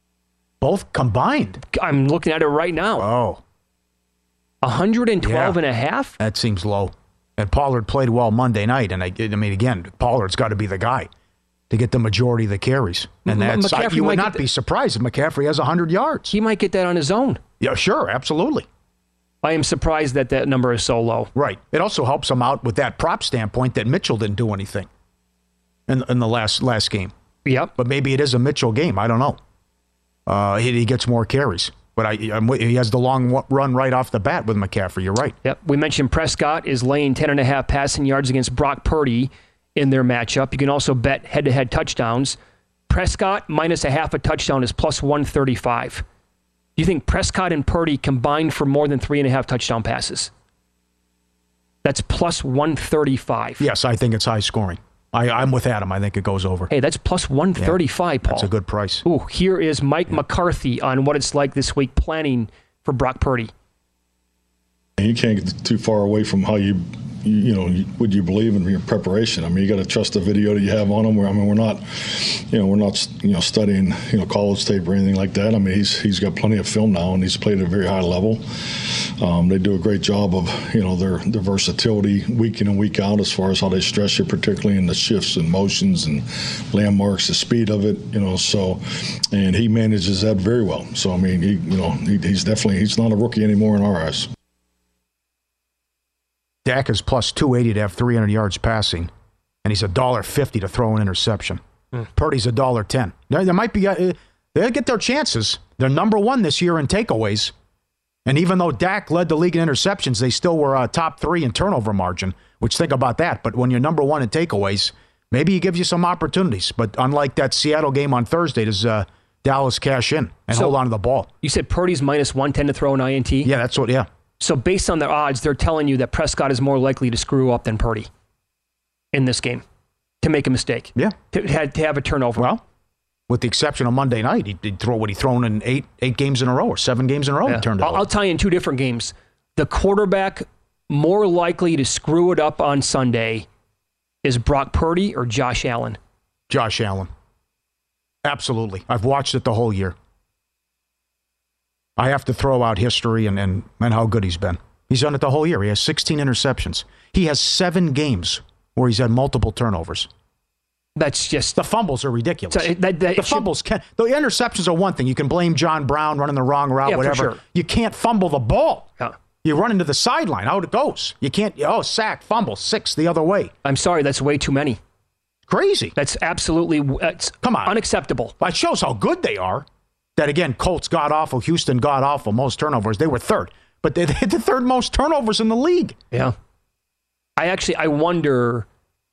Both combined? I'm looking at it right now. Oh, one hundred twelve Yeah. and a half? that seems low. And Pollard played well Monday night, and I, I mean, again, Pollard's got to be the guy to get the majority of the carries. And M- that's I, McCaffrey you might would get not the- be surprised if McCaffrey has one hundred yards. He might get that on his own. Yeah, sure, absolutely. I am surprised that that number is so low. Right. It also helps him out with that prop standpoint that Mitchell didn't do anything in, in the last last game. Yep. But maybe it is a Mitchell game. I don't know. Uh, he, he gets more carries. But I, I'm, wi- he has the long wa- run right off the bat with McCaffrey. You're right. Yep. We mentioned Prescott is laying ten and a half passing yards against Brock Purdy in their matchup. You can also bet head-to-head touchdowns. Prescott minus a half a touchdown is plus one thirty-five. Do you think Prescott and Purdy combined for more than three and a half touchdown passes? That's plus one thirty-five. Yes, I think it's high scoring. I, I'm with Adam. I think it goes over. Hey, that's plus one thirty-five, Paul. That's a good price. Ooh, here is Mike McCarthy on what it's like this week planning for Brock Purdy. You can't get too far away from how you, you, you know, you, would you believe in your preparation. I mean, you got to trust the video that you have on him. Where I mean, we're not, you know, we're not, you know, studying, you know, college tape or anything like that. I mean, he's he's got plenty of film now, and he's played at a very high level. Um, they do a great job of, you know, their their versatility week in and week out as far as how they stress you, particularly in the shifts and motions and landmarks, the speed of it, you know. So, and he manages that very well. So, I mean, he, you know, he, he's definitely he's not a rookie anymore in our eyes. Dak is plus two eighty to have three hundred yards passing, and he's one dollar fifty to throw an interception. Mm. Purdy's one dollar ten. There, there might be, uh, they'll get their chances. They're number one this year in takeaways. And even though Dak led the league in interceptions, they still were uh, top three in turnover margin, which think about that. But when you're number one in takeaways, maybe he gives you some opportunities. But unlike that Seattle game on Thursday, does uh, Dallas cash in and So- hold on to the ball? You said Purdy's minus one ten to throw an I N T? Yeah, that's what, yeah. So based on their odds, they're telling you that Prescott is more likely to screw up than Purdy in this game, to make a mistake, Yeah. to, had to have a turnover. Well, with the exception of Monday night, he did throw what he thrown in eight eight games in a row or seven games in a row. Yeah. He turned it I'll, over. I'll tell you in two different games. The quarterback more likely to screw it up on Sunday is Brock Purdy or Josh Allen? Josh Allen. Absolutely. I've watched it the whole year. I have to throw out history and, and, and how good he's been. He's done it the whole year. He has sixteen interceptions. He has seven games where he's had multiple turnovers. That's just... The fumbles are ridiculous. So that, that, the fumbles should, can... The interceptions are one thing. You can blame John Brown running the wrong route, yeah, whatever. For sure. You can't fumble the ball. Yeah. You run into the sideline. Out it goes. You can't... Oh, sack, fumble, six the other way. I'm sorry, that's way too many. Crazy. That's absolutely... That's Come on. Unacceptable. It shows how good they are. That, again, Colts god-awful, Houston god-awful, most turnovers. They were third. But they, they had the third most turnovers in the league. Yeah. I actually... I wonder...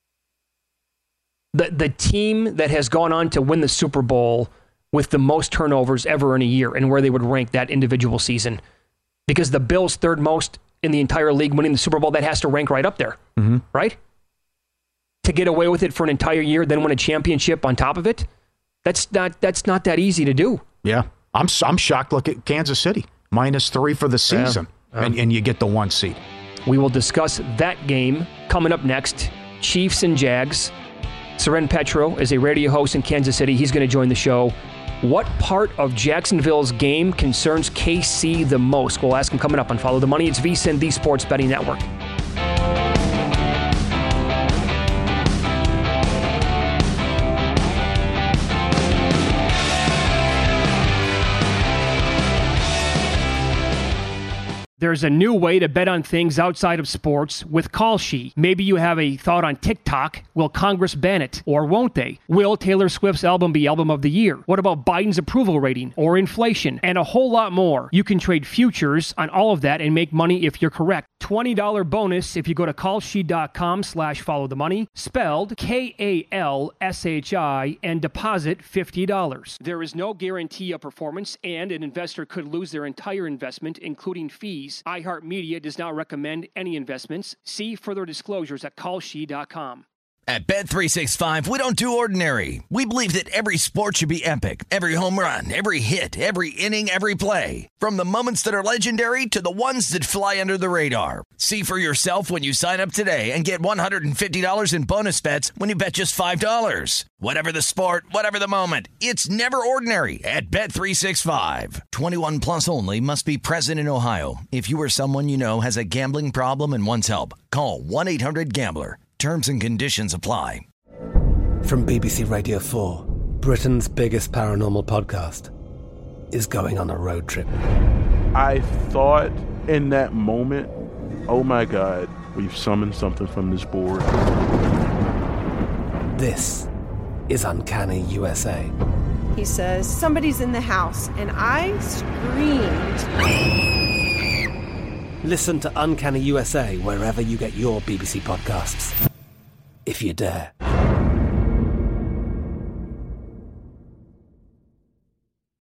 The the team that has gone on to win the Super Bowl with the most turnovers ever in a year and where they would rank that individual season. Because the Bills third most in the entire league winning the Super Bowl, that has to rank right up there. Mm-hmm. Right? To get away with it for an entire year, then win a championship on top of it, that's not that's not that easy to do. Yeah. I'm I'm shocked. Look at Kansas City. Minus three for the season. Yeah. Yeah. And, and you get the one seed. We will discuss that game coming up next. Chiefs and Jags. Soren Petro is a radio host in Kansas City. He's going to join the show. What part of Jacksonville's game concerns K C the most? We'll ask him coming up on Follow the Money. It's VSiN, the Sports Betting Network. There's a new way to bet on things outside of sports with Kalshi. Maybe you have a thought on TikTok. Will Congress ban it? Or won't they? Will Taylor Swift's album be album of the year? What about Biden's approval rating or inflation? And a whole lot more. You can trade futures on all of that and make money if you're correct. twenty dollars bonus if you go to kalshi.com slash follow the money, spelled K A L S H I, and deposit fifty dollars. There is no guarantee of performance, and an investor could lose their entire investment, including fees. iHeartMedia does not recommend any investments. See further disclosures at kalshi dot com. At Bet three sixty-five, we don't do ordinary. We believe that every sport should be epic. Every home run, every hit, every inning, every play. From the moments that are legendary to the ones that fly under the radar. See for yourself when you sign up today and get one hundred fifty dollars in bonus bets when you bet just five dollars. Whatever the sport, whatever the moment, it's never ordinary at Bet three sixty-five. twenty-one plus only. Must be present in Ohio. If you or someone you know has a gambling problem and wants help, call one eight hundred gambler. Terms and conditions apply. From B B C Radio four, Britain's biggest paranormal podcast is going on a road trip. I thought in that moment, oh my God, we've summoned something from this board. This is Uncanny U S A. He says, somebody's in the house, and I screamed. Listen to Uncanny U S A wherever you get your B B C podcasts, if you dare.